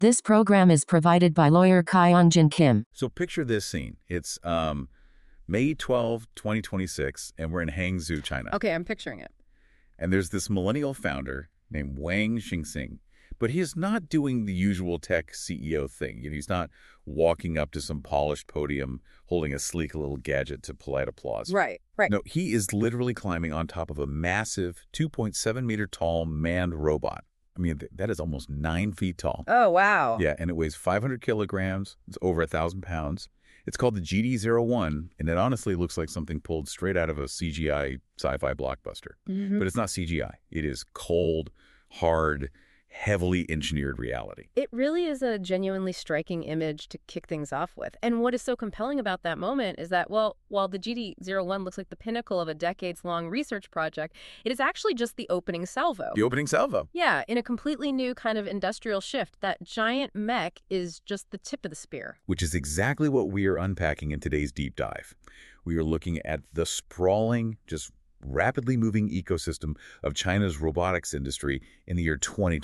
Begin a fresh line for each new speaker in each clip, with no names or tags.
This program is provided by lawyer Kyung-Jin Kim.
So picture this scene. It's May 12, 2026, and we're in Hangzhou, China.
Okay, I'm picturing it.
And there's this millennial founder named Wang Xingxing, but he is not doing the usual tech CEO thing. He's not walking up to some polished podium holding a sleek little gadget to polite applause.
Right.
No, he is literally climbing on top of a massive 2.7-meter tall manned robot. I mean, that is almost 9 feet tall.
Oh, wow.
Yeah, and it weighs 500 kilograms. It's over 1,000 pounds. It's called the GD-01, and it honestly looks like something pulled straight out of a CGI sci-fi blockbuster. But it's not CGI. It is cold, hard, heavily engineered reality.
It really is a genuinely striking image to kick things off with. And what is so compelling about that moment is that, well, while the GD-01 looks like the pinnacle of a decades-long research project, it is actually just the opening salvo.
The opening salvo.
Yeah, in a completely new kind of industrial shift, that giant mech is just the tip of the spear.
Which is exactly what we are unpacking in today's deep dive. We are looking at the sprawling, just rapidly moving ecosystem of China's robotics industry in the year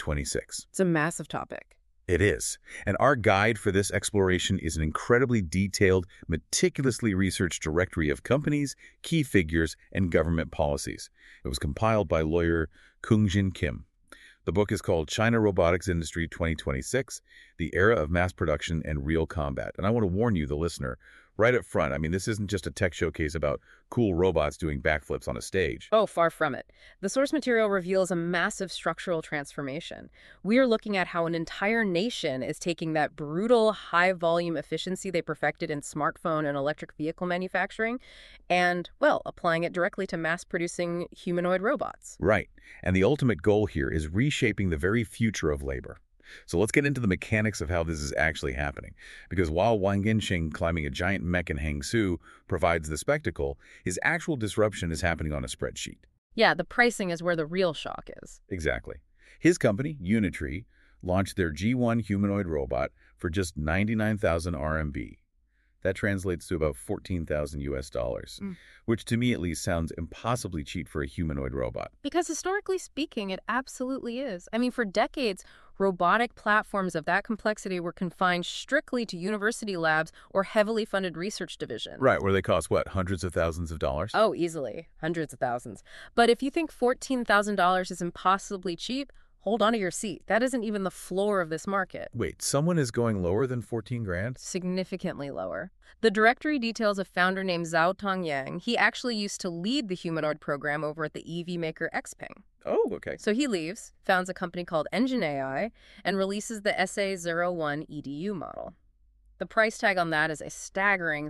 2026.
It's a massive topic.
It is. And our guide for this exploration is an incredibly detailed, meticulously researched directory of companies, key figures, and government policies. It was compiled by lawyer Kyung-Jin Kim. The book is called China Robotics Industry 2026, The Era of Mass Production and Real Combat. And I want to warn you, the listener, right up front, I mean, this isn't just a tech showcase about cool robots doing backflips on a stage.
Oh, far from it. The source material reveals a massive structural transformation. We are looking at how an entire nation is taking that brutal, high-volume efficiency they perfected in smartphone and electric vehicle manufacturing and, well, applying it directly to mass-producing humanoid robots.
Right. And the ultimate goal here is reshaping the very future of labor. So let's get into the mechanics of how this is actually happening. Because while Wang Xingxing climbing a giant mech in Hangzhou provides the spectacle, his actual disruption is happening on a spreadsheet.
Yeah, the pricing is where the real shock is.
Exactly. His company, Unitree, launched their G1 humanoid robot for just 99,000 RMB. That translates to about 14,000 US dollars, which to me at least sounds impossibly cheap for a humanoid robot.
Because historically speaking, it absolutely is. I mean, for decades, robotic platforms of that complexity were confined strictly to university labs or heavily funded research divisions.
Right, where they cost, what, hundreds of thousands of dollars?
Oh, easily. Hundreds of thousands. But if you think $14,000 is impossibly cheap, hold on to your seat. That isn't even the floor of this market.
Wait, someone is going lower than 14 grand?
Significantly lower. The directory details a founder named Zhao Tongyang. He actually used to lead the humanoid program over at the EV maker Xpeng.
Oh, okay.
So he leaves, founds a company called Engine AI, and releases the SA01 EDU model. The price tag on that is a staggering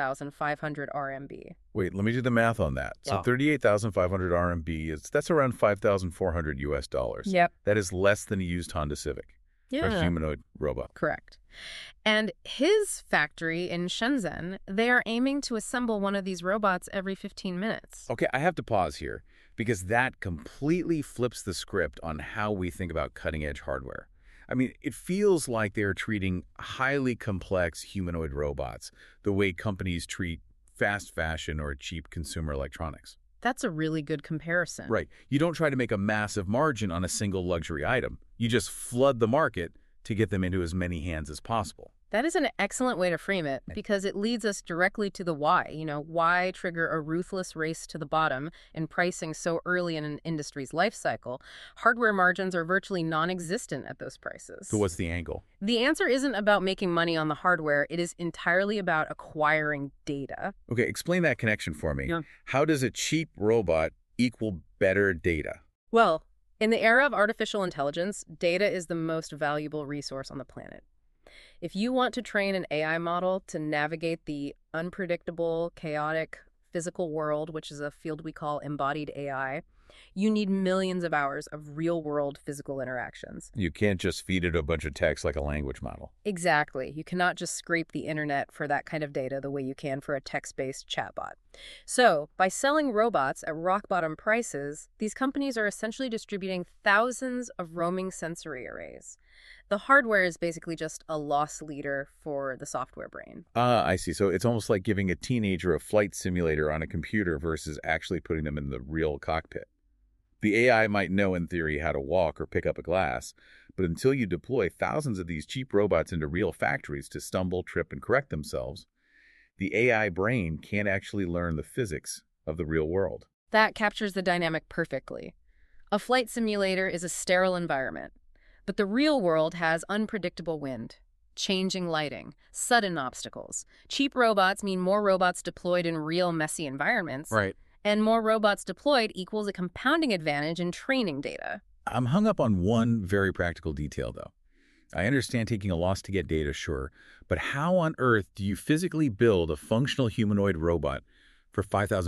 38,500 RMB.
Wait, let me do the math on that. So
Wow.
38,500 RMB, that's around 5,400 US dollars.
Yep.
That is less than a used Honda Civic. A humanoid robot.
Correct. And his factory in Shenzhen, they are aiming to assemble one of these robots every 15 minutes.
Okay, I have to pause here because that completely flips the script on how we think about cutting-edge hardware. I mean, it feels like they're treating highly complex humanoid robots the way companies treat fast fashion or cheap consumer electronics.
That's a really good comparison.
Right. You don't try to make a massive margin on a single luxury item. You just flood the market to get them into as many hands as possible.
That is an excellent way to frame it because it leads us directly to the why. Why trigger a ruthless race to the bottom in pricing so early in an industry's life cycle? Hardware margins are virtually non-existent at those prices.
So what's the angle?
The answer isn't about making money on the hardware. It is entirely about acquiring data.
Okay, explain that connection for me.
Yeah.
How does a cheap robot equal better data?
Well, in the era of artificial intelligence, data is the most valuable resource on the planet. If you want to train an AI model to navigate the unpredictable, chaotic physical world, which is a field we call embodied AI, you need millions of hours of real-world physical interactions.
You can't just feed it a bunch of text like a language model.
Exactly. You cannot just scrape the internet for that kind of data the way you can for a text-based chatbot. So, by selling robots at rock-bottom prices, these companies are essentially distributing thousands of roaming sensory arrays. The hardware is basically just a loss leader for the software brain.
Ah, I see. So it's almost like giving a teenager a flight simulator on a computer versus actually putting them in the real cockpit. The AI might know in theory how to walk or pick up a glass, But until you deploy thousands of these cheap robots into real factories to stumble, trip, and correct themselves, the AI brain can't actually learn the physics of the real world.
That captures the dynamic perfectly. A flight simulator is a sterile environment, but the real world has unpredictable wind, changing lighting, sudden obstacles. Cheap robots mean more robots deployed in real messy environments.
Right.
And more robots deployed equals a compounding advantage in training data.
I'm hung up on one very practical detail, though. I understand taking a loss to get data, sure, but how on earth do you physically build a functional humanoid robot for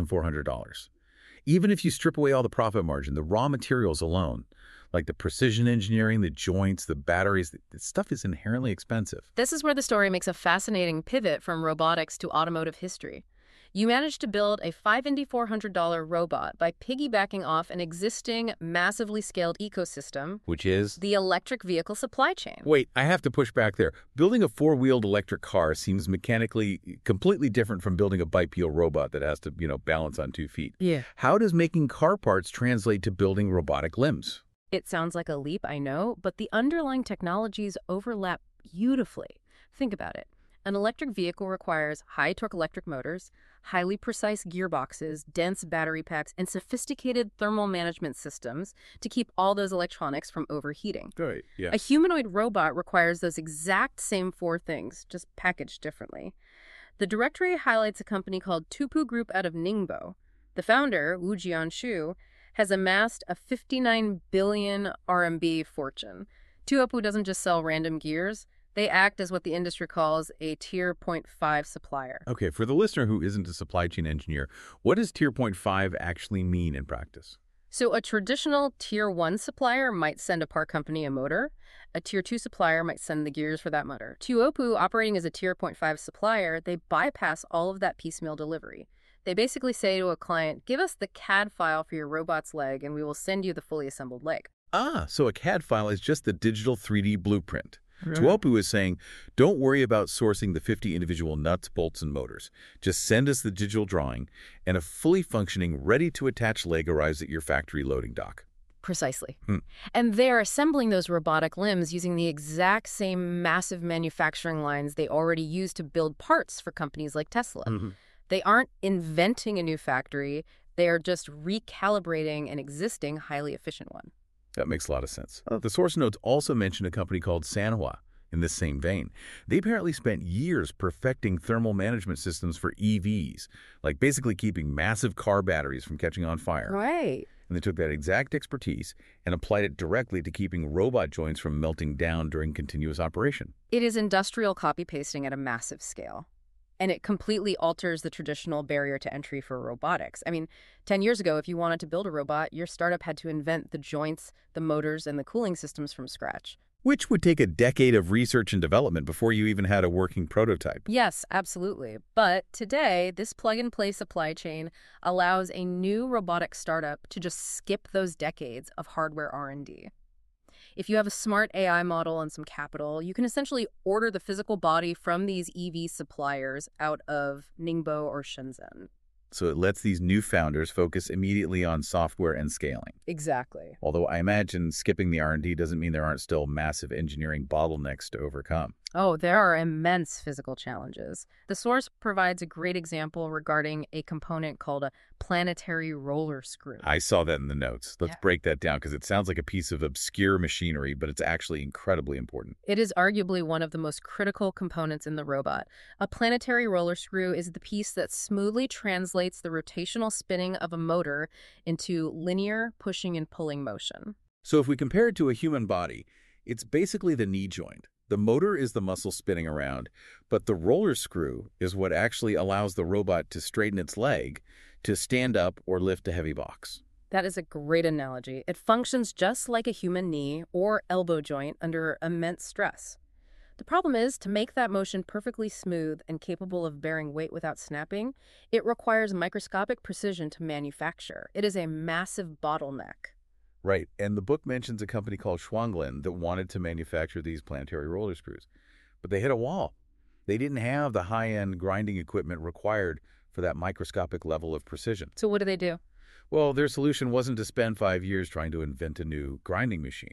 $5,400? Even if you strip away all the profit margin, the raw materials alone, like the precision engineering, the joints, the batteries, this stuff is inherently expensive.
This is where the story makes a fascinating pivot from robotics to automotive history. You managed to build a $5,400 robot by piggybacking off an existing, massively scaled ecosystem,
Which is?
the electric vehicle supply chain.
Wait, I have to push back there. Building a four-wheeled electric car seems mechanically completely different from building a bipedal robot that has to, balance on 2 feet.
Yeah.
How does making car parts translate to building robotic limbs?
It sounds like a leap, I know, but the underlying technologies overlap beautifully. Think about it. An electric vehicle requires high-torque electric motors, highly precise gearboxes, dense battery packs, and sophisticated thermal management systems to keep all those electronics from overheating.
Right, yeah.
A humanoid robot requires those exact same 4 things, just packaged differently. The directory highlights a company called Tupu Group out of Ningbo. The founder, Wu Jianshu, has amassed a 59 billion RMB fortune. Tupu doesn't just sell random gears. They act as what the industry calls a Tier 0.5 supplier.
Okay, for the listener who isn't a supply chain engineer, what does Tier 0.5 actually mean in practice?
So a traditional Tier 1 supplier might send a part company a motor. A Tier 2 supplier might send the gears for that motor. Tuopu, operating as a Tier 0.5 supplier, they bypass all of that piecemeal delivery. They basically say to a client, give us the CAD file for your robot's leg and we will send you the fully assembled leg.
Ah, so a CAD file is just the digital 3D blueprint. Tuopu is saying, don't worry about sourcing the 50 individual nuts, bolts, and motors. Just send us the digital drawing, and a fully functioning, ready-to-attach leg arrives at your factory loading dock.
Precisely. And they're assembling those robotic limbs using the exact same massive manufacturing lines they already use to build parts for companies like Tesla. They aren't inventing a new factory. They are just recalibrating an existing, highly efficient one.
That makes a lot of sense. The source notes also mention a company called Sanhua in this same vein. They apparently spent years perfecting thermal management systems for EVs, like basically keeping massive car batteries from catching on fire.
Right.
And they took that exact expertise and applied it directly to keeping robot joints from melting down during continuous operation.
It is industrial copy-pasting at a massive scale. And it completely alters the traditional barrier to entry for robotics. I mean, 10 years ago, if you wanted to build a robot, your startup had to invent the joints, the motors, and the cooling systems from scratch.
Which would take a decade of research and development before you even had a working prototype.
Yes, absolutely. But today, this plug-and-play supply chain allows a new robotic startup to just skip those decades of hardware R&D. If you have a smart AI model and some capital, you can essentially order the physical body from these EV suppliers out of Ningbo or Shenzhen.
So it lets these new founders focus immediately on software and scaling.
Exactly.
Although I imagine skipping the R&D doesn't mean there aren't still massive engineering bottlenecks to overcome.
Oh, there are immense physical challenges. The source provides a great example regarding a component called a planetary roller screw.
I saw that in the notes. Let's break that down because it sounds like a piece of obscure machinery, but it's actually incredibly important.
It is arguably one of the most critical components in the robot. A planetary roller screw is the piece that smoothly translates the rotational spinning of a motor into linear pushing and pulling motion.
So if we compare it to a human body, it's basically the knee joint. The motor is the muscle spinning around, but the roller screw is what actually allows the robot to straighten its leg, to stand up or lift a heavy box.
That is a great analogy. It functions just like a human knee or elbow joint under immense stress. The problem is, to make that motion perfectly smooth and capable of bearing weight without snapping, it requires microscopic precision to manufacture. It is a massive bottleneck.
Right, and the book mentions a company called Shuanglin that wanted to manufacture these planetary roller screws. But they hit a wall. They didn't have the high-end grinding equipment required for that microscopic level of precision.
So what do?
Well, their solution wasn't to spend 5 years trying to invent a new grinding machine.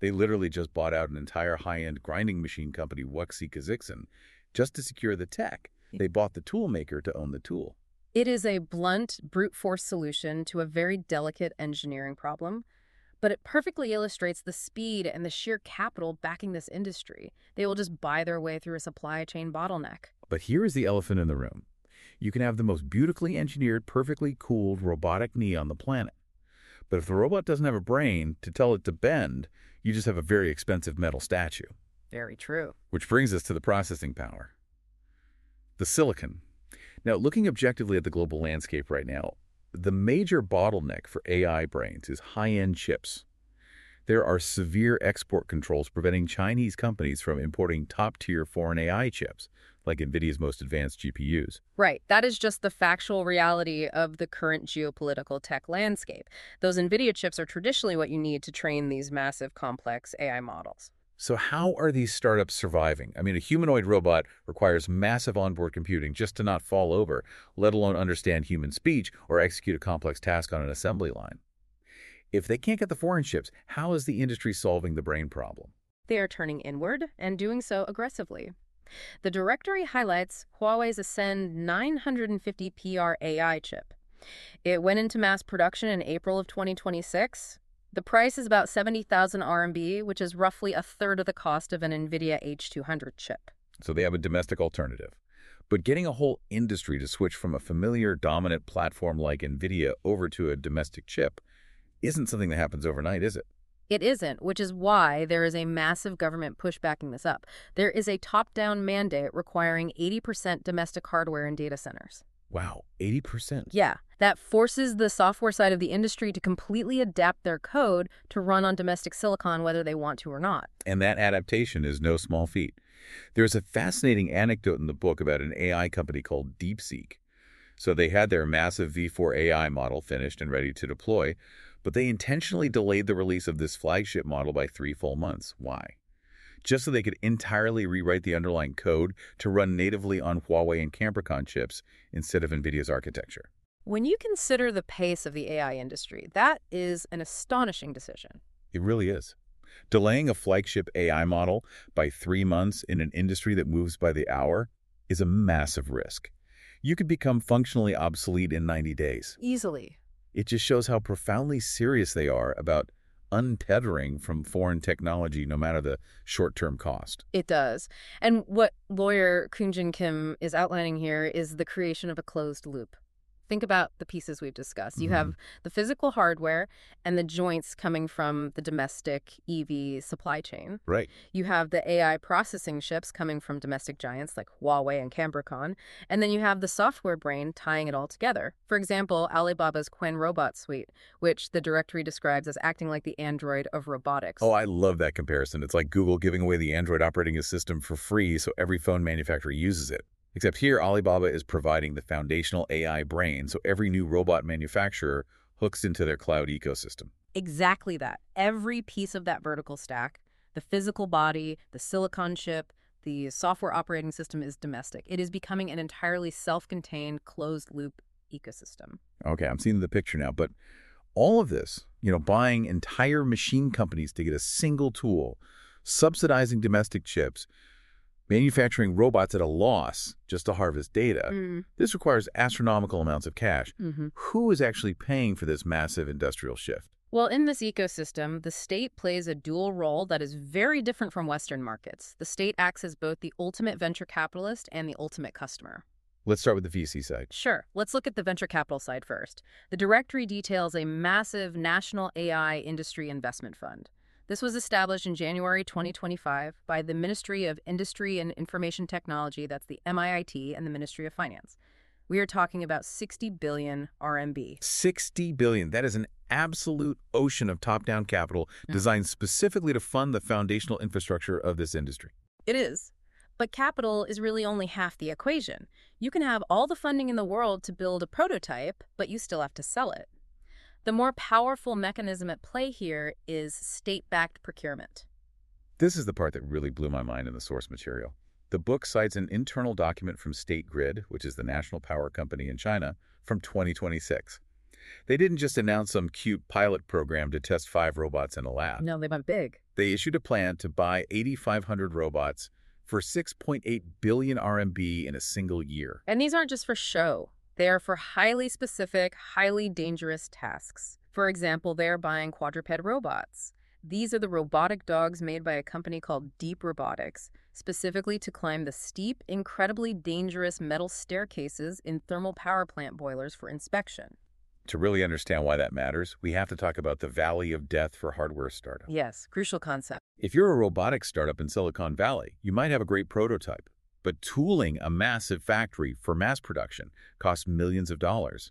They literally just bought out an entire high-end grinding machine company, Wuxi Kazixen, just to secure the tech. They bought the tool maker to own the tool.
It is a blunt, brute force solution to a very delicate engineering problem, but it perfectly illustrates the speed and the sheer capital backing this industry. They will just buy their way through a supply chain bottleneck.
But here is the elephant in the room. You can have the most beautifully engineered, perfectly cooled robotic knee on the planet. But if the robot doesn't have a brain to tell it to bend, you just have a very expensive metal statue.
Very true.
Which brings us to the processing power. The silicon. Now, looking objectively at the global landscape right now, the major bottleneck for AI brains is high-end chips. There are severe export controls preventing Chinese companies from importing top-tier foreign AI chips, like NVIDIA's most advanced GPUs.
Right. That is just the factual reality of the current geopolitical tech landscape. Those NVIDIA chips are traditionally what you need to train these massive, complex AI models.
So how are these startups surviving? I mean, a humanoid robot requires massive onboard computing just to not fall over, let alone understand human speech or execute a complex task on an assembly line. If they can't get the foreign chips, how is the industry solving the brain problem?
They are turning inward and doing so aggressively. The directory highlights Huawei's Ascend 950 PR AI chip. It went into mass production in April of 2026. The price is about 70,000 RMB, which is roughly a third of the cost of an NVIDIA H200 chip.
So they have a domestic alternative. But getting a whole industry to switch from a familiar dominant platform like NVIDIA over to a domestic chip isn't something that happens overnight, is it?
It isn't, which is why there is a massive government push backing this up. There is a top-down mandate requiring 80% domestic hardware in data centers.
Wow, 80%?
Yeah, that forces the software side of the industry to completely adapt their code to run on domestic silicon whether they want to or not.
And that adaptation is no small feat. There's a fascinating anecdote in the book about an AI company called DeepSeek. So they had their massive V4 AI model finished and ready to deploy, but they intentionally delayed the release of this flagship model by 3 full months. Why? Just so they could entirely rewrite the underlying code to run natively on Huawei and Cambricon chips instead of NVIDIA's architecture.
When you consider the pace of the AI industry, that is an astonishing decision.
It really is. Delaying a flagship AI model by 3 months in an industry that moves by the hour is a massive risk. You could become functionally obsolete in 90 days.
Easily.
It just shows how profoundly serious they are about untethering from foreign technology, no matter the short-term cost.
It does. And what lawyer Koongjin Kim is outlining here is the creation of a closed loop. Think about the pieces we've discussed. You have the physical hardware and the joints coming from the domestic EV supply chain.
Right.
You have the AI processing chips coming from domestic giants like Huawei and Cambricon. And then you have the software brain tying it all together. For example, Alibaba's Qwen Robot Suite, which the directory describes as acting like the Android of robotics.
Oh, I love that comparison. It's like Google giving away the Android operating system for free so every phone manufacturer uses it. Except here, Alibaba is providing the foundational AI brain so every new robot manufacturer hooks into their cloud ecosystem.
Exactly that. Every piece of that vertical stack, the physical body, the silicon chip, the software operating system is domestic. It is becoming an entirely self-contained, closed-loop ecosystem.
Okay, I'm seeing the picture now. But all of this, buying entire machine companies to get a single tool, subsidizing domestic chips, manufacturing robots at a loss just to harvest data, this requires astronomical amounts of cash. Who is actually paying for this massive industrial shift?
Well, in this ecosystem, the state plays a dual role that is very different from Western markets. The state acts as both the ultimate venture capitalist and the ultimate customer.
Let's start with the VC side.
Sure. Let's look at the venture capital side first. The directory details a massive national AI industry investment fund. This was established in January 2025 by the Ministry of Industry and Information Technology, that's the MIIT, and the Ministry of Finance. We are talking about 60 billion RMB.
60 billion. That is an absolute ocean of top-down capital designed specifically to fund the foundational infrastructure of this industry.
It is. But capital is really only half the equation. You can have all the funding in the world to build a prototype, but you still have to sell it. The more powerful mechanism at play here is state-backed procurement.
This is the part that really blew my mind in the source material. The book cites an internal document from State Grid, which is the national power company in China, from 2026. They didn't just announce some cute pilot program to test 5 robots in a lab.
No, they went big.
They issued a plan to buy 8,500 robots for 6.8 billion RMB in a single year.
And these aren't just for show. They are for highly specific, highly dangerous tasks. For example, they're buying quadruped robots. These are the robotic dogs made by a company called Deep Robotics, specifically to climb the steep, incredibly dangerous metal staircases in thermal power plant boilers for inspection.
To really understand why that matters, we have to talk about the valley of death for hardware startups.
Yes, crucial concept.
If you're a robotics startup in Silicon Valley, you might have a great prototype, but tooling a massive factory for mass production costs millions of dollars.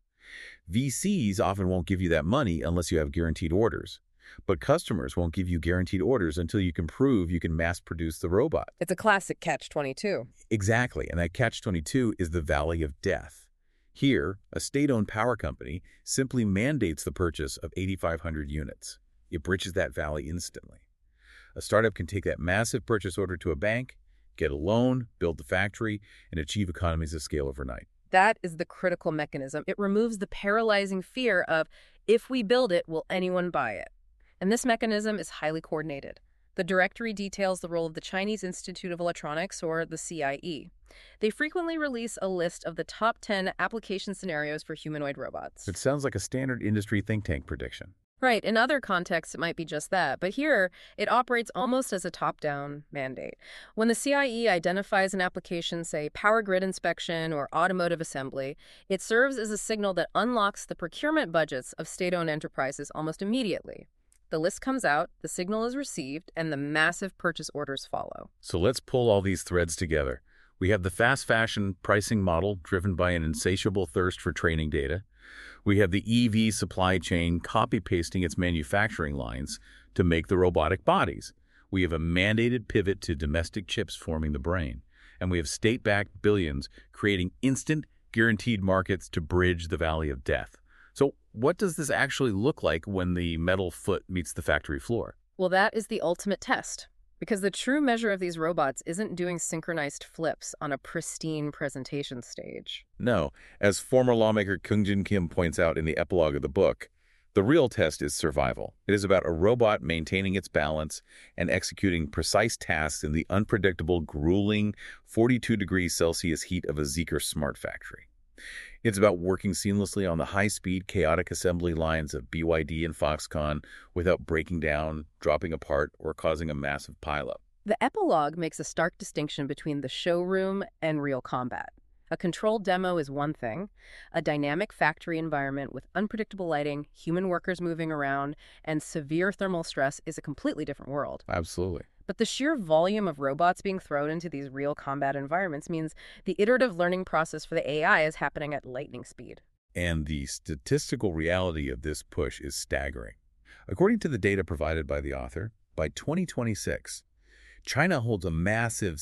VCs often won't give you that money unless you have guaranteed orders. But customers won't give you guaranteed orders until you can prove you can mass produce the robot.
It's a classic catch-22.
Exactly, and that catch-22 is the valley of death. Here, a state-owned power company simply mandates the purchase of 8,500 units. It bridges that valley instantly. A startup can take that massive purchase order to a bank, get a loan, build the factory, and achieve economies of scale overnight.
That is the critical mechanism. It removes the paralyzing fear of, if we build it, will anyone buy it? And this mechanism is highly coordinated. The directory details the role of the Chinese Institute of Electronics, or the CIE. They frequently release a list of the top 10 application scenarios for humanoid robots.
It sounds like a standard industry think tank prediction.
Right, in other contexts it might be just that, but here it operates almost as a top-down mandate. When the CIE identifies an application, say power grid inspection or automotive assembly, it serves as a signal that unlocks the procurement budgets of state-owned enterprises almost immediately. The list comes out, the signal is received, and the massive purchase orders follow.
So let's pull all these threads together. We have the fast fashion pricing model driven by an insatiable thirst for training data. We have the EV supply chain copy-pasting its manufacturing lines to make the robotic bodies. We have a mandated pivot to domestic chips forming the brain. And we have state-backed billions creating instant, guaranteed markets to bridge the valley of death. So what does this actually look like when the metal foot meets the factory floor?
Well, that is the ultimate test. Because the true measure of these robots isn't doing synchronized flips on a pristine presentation stage.
No, as former lawmaker Kyung-Jin Kim points out in the epilogue of the book, the real test is survival. It is about a robot maintaining its balance and executing precise tasks in the unpredictable, grueling 42 degrees Celsius heat of a Zeekr smart factory. It's about working seamlessly on the high-speed, chaotic assembly lines of BYD and Foxconn without breaking down, dropping apart, or causing a massive pileup.
The epilogue makes a stark distinction between the showroom and real combat. A controlled demo is one thing. A dynamic factory environment with unpredictable lighting, human workers moving around, and severe thermal stress is a completely different world.
Absolutely.
But the sheer volume of robots being thrown into these real combat environments means the iterative learning process for the AI is happening at lightning speed.
And the statistical reality of this push is staggering. According to the data provided by the author, by 2026, China holds a massive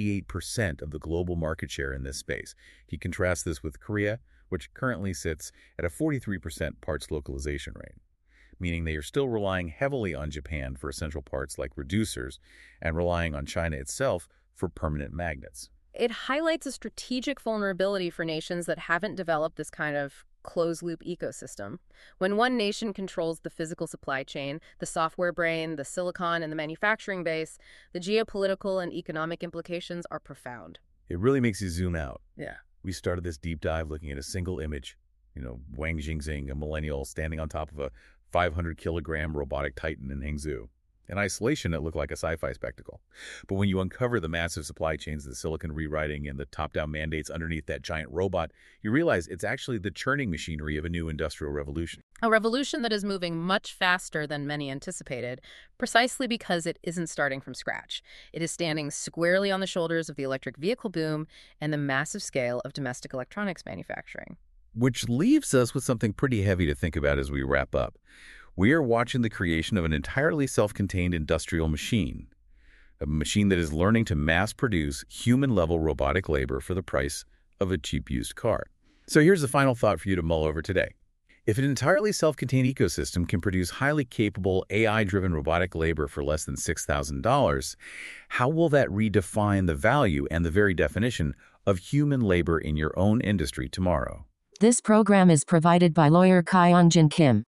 78% of the global market share in this space. He contrasts this with Korea, which currently sits at a 43% parts localization rate, meaning they are still relying heavily on Japan for essential parts like reducers and relying on China itself for permanent magnets.
It highlights a strategic vulnerability for nations that haven't developed this kind of closed-loop ecosystem. When one nation controls the physical supply chain, the software brain, the silicon, and the manufacturing base, the geopolitical and economic implications are profound.
It really makes you zoom out.
Yeah.
We started this deep dive looking at a single image, Wang Jingxing, a millennial standing on top of a 500-kilogram robotic titan in Hangzhou. In isolation, it looked like a sci-fi spectacle. But when you uncover the massive supply chains, the silicon rewriting, and the top-down mandates underneath that giant robot, you realize it's actually the churning machinery of a new industrial revolution.
A revolution that is moving much faster than many anticipated, precisely because it isn't starting from scratch. It is standing squarely on the shoulders of the electric vehicle boom and the massive scale of domestic electronics manufacturing.
Which leaves us with something pretty heavy to think about as we wrap up. We are watching the creation of an entirely self-contained industrial machine, a machine that is learning to mass-produce human-level robotic labor for the price of a cheap used car. So here's the final thought for you to mull over today. If an entirely self-contained ecosystem can produce highly capable AI-driven robotic labor for less than $6,000, how will that redefine the value and the very definition of human labor in your own industry tomorrow?
This program is provided by lawyer Kyung-Jin Kim.